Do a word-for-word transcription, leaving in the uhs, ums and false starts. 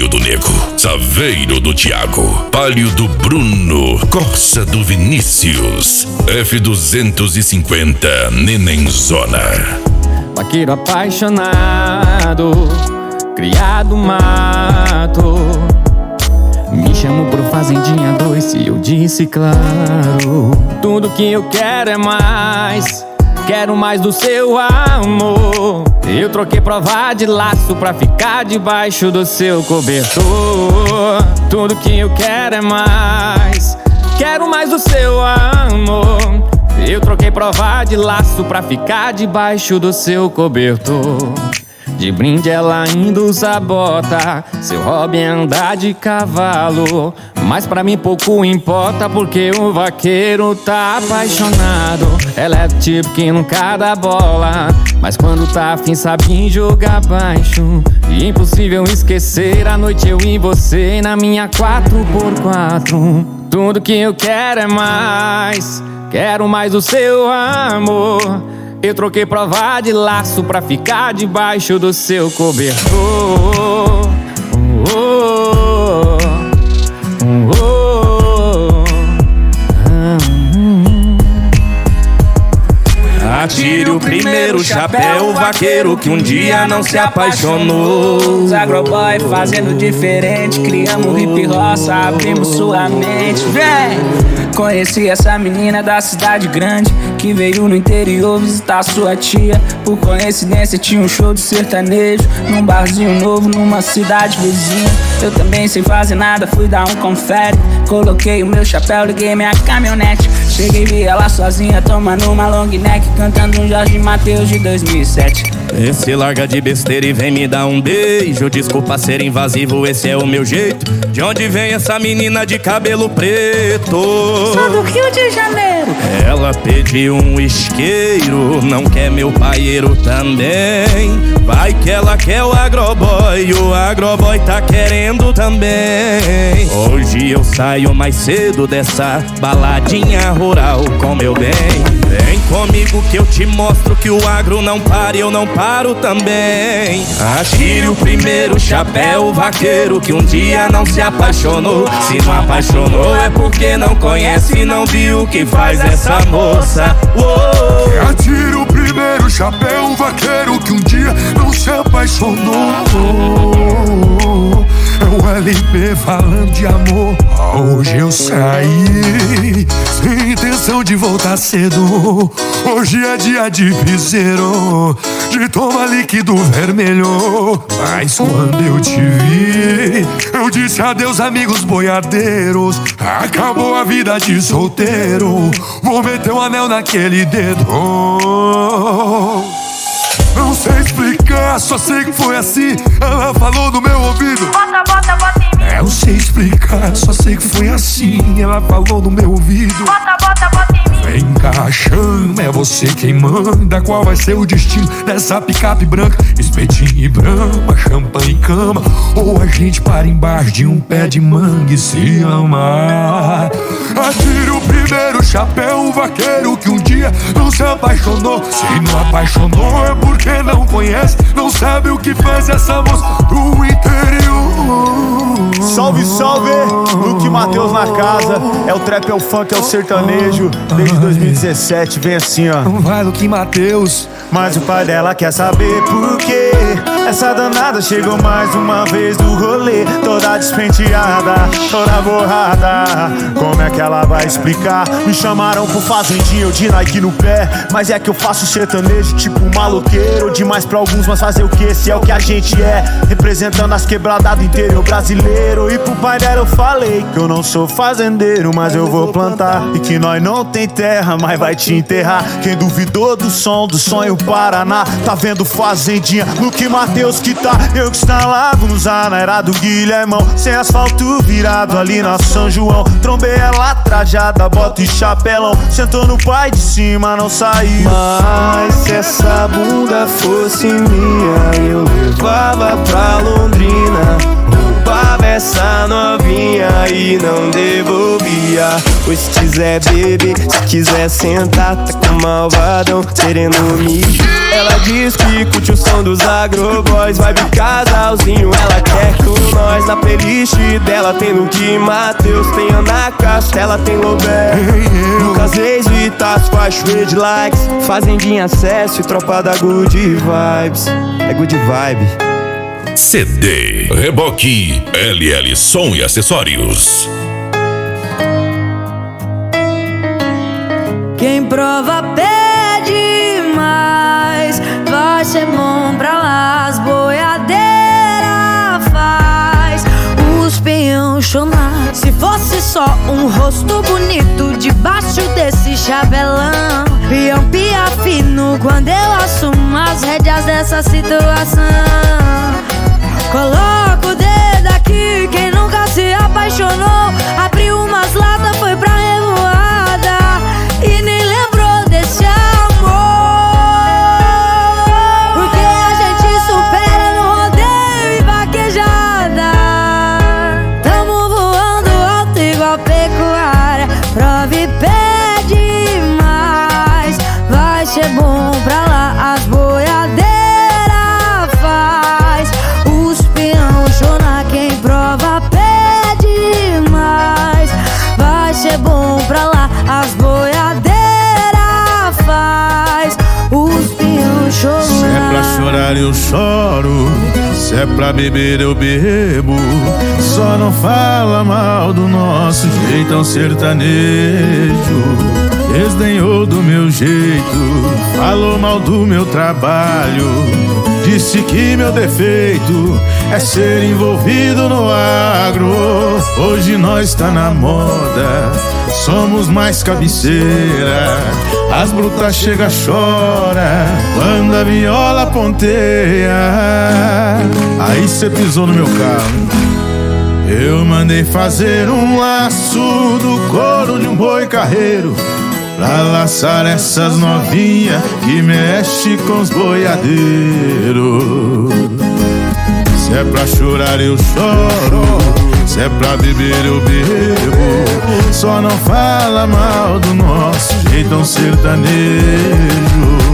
Palio do Nego, Saveiro do Thiago, Palio do Bruno, Corsa do Vinícius, F duzentos e cinquenta Nenenzona. Vaqueiro apaixonado, criado mato. Me chamo pro Fazendinha dois e eu disse claro. Tudo que eu quero é mais, quero mais do seu amor. Eu troquei prova de laço pra ficar debaixo do seu cobertor. Tudo que eu quero é mais, quero mais do seu amor. Eu troquei prova de laço pra ficar debaixo do seu cobertor. De brinde ela ainda usa bota, seu hobby é andar de cavalo. Mas pra mim pouco importa porque o vaqueiro tá apaixonado. Ela é do tipo que nunca dá bola, mas quando tá afim sabe jogar baixo. E impossível esquecer a noite eu e você na minha quatro por quatro. Tudo que eu quero é mais, quero mais do seu amor. Eu troquei prova de laço pra ficar debaixo do seu cobertor. Oh, oh, oh, oh. Atire o primeiro chapéu, vaqueiro que um dia não se apaixonou. Os agroboy fazendo diferente, criamos hip roça, abrimos sua mente. Vem! Conheci essa menina da cidade grande que veio no interior visitar sua tia. Por coincidência tinha um show de sertanejo num barzinho novo numa cidade vizinha. Eu também sem fazer nada, fui dar um confere. Coloquei o meu chapéu, liguei minha caminhonete. Cheguei e vi ela sozinha tomando uma long neck, cantando um Jorge Mateus de dois mil e sete. Esse larga de besteira e vem me dar um beijo. Desculpa ser invasivo, esse é o meu jeito. De onde vem essa menina de cabelo preto? Sou do Rio de Janeiro. Ela pediu um isqueiro, não quer meu paieiro também. Vai que ela quer o agroboy, o agroboy tá querendo também. Hoje eu saio mais cedo dessa baladinha rural com meu bem. Vem comigo que eu te mostro que o agro não para e eu não paro também. Atire o primeiro chapéu, vaqueiro que um dia não se apaixonou. Se não apaixonou é porque não conhece e não viu o que faz essa moça. Uou. Atire o primeiro chapéu, vaqueiro que um dia não se apaixonou. É o L P falando de amor. Hoje eu saí sem intenção de voltar cedo. Hoje é dia de piseiro, de tomar líquido vermelho. Mas quando eu te vi, eu disse adeus amigos boiadeiros. Acabou a vida de solteiro, vou meter um anel naquele dedo. Não sei explicar, só sei que foi assim. Ela falou no meu ouvido: bota, bota, bota em mim. Eu sei explicar, só sei que foi assim. Ela falou no meu ouvido: bota, bota, bota em mim. vem cá, chama, é você quem manda. Qual vai ser o destino dessa picape branca? Espetinho e brama, champanhe e cama, ou a gente para embaixo de um pé de manga e se amar. Atire o primeiro chapéu, vaqueiro que um dia não se apaixonou. Se não apaixonou é porque não conhece, não sabe o que faz essa moça do interior. Salve, salve! Luke Mateus na casa. É o trap, é o funk, é o sertanejo. Desde dois mil e dezessete, vem assim, ó. Vai, Luke Mateus. Mas o pai dela quer saber por quê. Essa danada chegou mais uma vez do rolê, toda despenteada, toda borrada. Como é que ela vai explicar? Me chamaram pro fazendinho, eu de Nike no pé. Mas é que eu faço sertanejo tipo um maloqueiro. Demais pra alguns, mas fazer o que? Esse é o que a gente é, representando as quebradas do interior brasileiro. E pro pai dela eu falei que eu não sou fazendeiro, mas eu vou plantar. E que nós não tem terra, mas vai te enterrar. Quem duvidou do som, do sonho Paraná, tá vendo fazendinha, Luke Mateus que tá. Eu que está lá, vamos na era do Guilhermão, sem asfalto virado ali na São João. Trombei ela trajada, bota e chapelão, sentou no pai de cima, não saiu. Mas se essa bunda fosse minha, eu levava pra Londrina, roubava essa novinha e não devolvia. dia. Pois se quiser beber, se quiser sentar, tá com malvadão querendo me. Ela diz que curte o som dos agroboys, vibe casalzinho, ela quer com nós. Na playlist dela tem Luke Mateus, tem Ana Castela, tem Lobé, Lucas Reis, Vitas, faz red likes, Fazendinha Acesso e tropa da Good Vibes. É Good Vibe. C D Reboque L L Som e Acessórios. Quem prova pede mais, vai ser bom pra lá. As boiadeiras faz os peão chorar. Se fosse só um rosto bonito debaixo desse chapelão, peão pia fino quando eu assumo as rédeas dessa situação. Coloca o dedo aqui, quem nunca se apaixonou, abriu umas latas, foi pra revoada e nem lembrou desse amor. Porque a gente supera no rodeio e vaquejada. Tamo voando alto igual pecuária. Prova e pede mais, vai ser bom pra lá. As boiadeiras faz os peão chorar. Quem prova pede mais, vai ser bom pra lá. As boiadeiras faz os peão chorar. Se é pra chorar eu choro, se é pra beber eu bebo. Só não fala mal do nosso jeitão sertanejo. Desdenhou do meu jeito, falou mal do meu trabalho. Disse que meu defeito é ser envolvido no agro. Hoje nós tá na moda, somos mais cabeceira. As brutas chega, chora quando a viola ponteia. Aí cê pisou no meu carro, eu mandei fazer um laço do couro de um boi carreiro, pra laçar essas novinhas que mexe com os boiadeiros. Se é pra chorar eu choro, se é pra beber eu bebo. Só não fala mal do nosso jeitão sertanejo.